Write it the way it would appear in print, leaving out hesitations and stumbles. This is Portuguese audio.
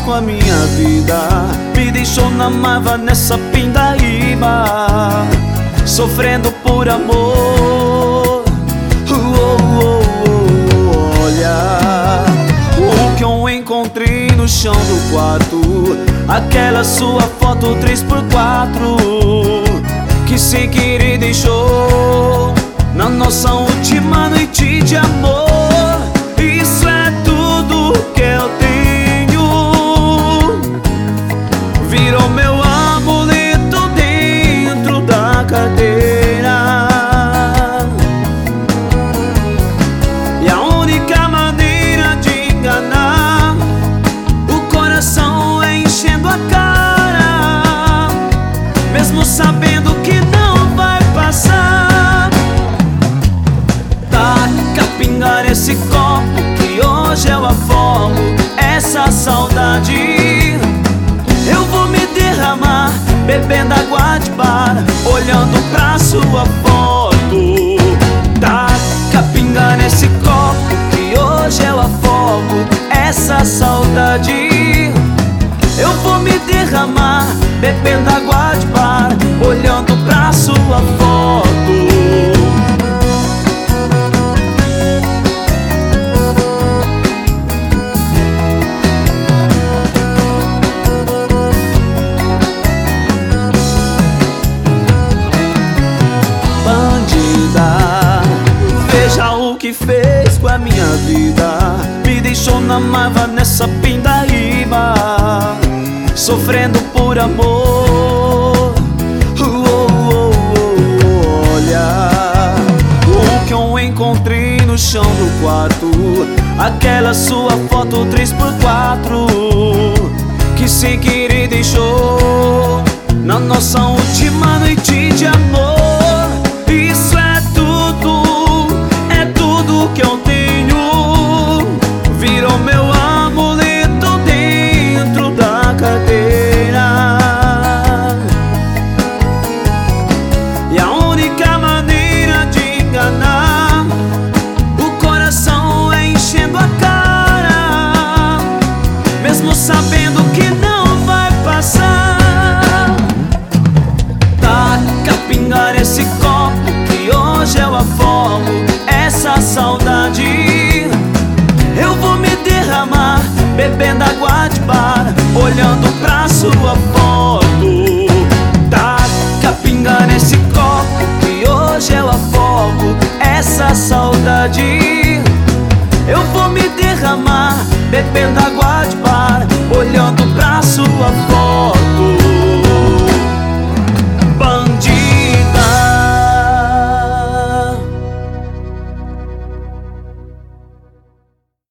com a minha vida, me deixou na mágoa nessa pindaíba, sofrendo por amor. Olha o que eu encontrei no chão do quarto, aquela sua foto 3x4 que sem querer deixou na nossa última noite de amor. Isso é tudo que eu tenho, virou meu amuleto dentro da carteira. E a única maneira de enganar o coração é enchendo a cara, mesmo sabendo que não vai passar. Taca pinga nesse copo que hoje eu afogo essa saudade. Eu vou me derramar bebendo água de bar, olhando pra sua foto. Taca pinga nesse copo que hoje eu afogo essa saudade. Eu vou me derramar bebendo água de bar, olhando pra sua foto. Veja o que fez com a minha vida, me deixou na mágoa nessa pindaíba, sofrendo por amor. Olha o que eu encontrei no chão do quarto, aquela sua foto 3x4 que sem querer deixou na nossa última noite de amor. Isso é tudo que eu tenho, virou meu amuleto dentro da carteira. E a única maneira de enganar o coração é enchendo a cara, mesmo sabendo que não vai passar. Taca pinga nesse copo que hoje eu afogo essa saudade. Eu vou me derramar bebendo água de bar, olhando pra sua foto. Taca pinga nesse copo que hoje eu afogo essa saudade. Eu vou me derramar bebendo água de bar, olhando pra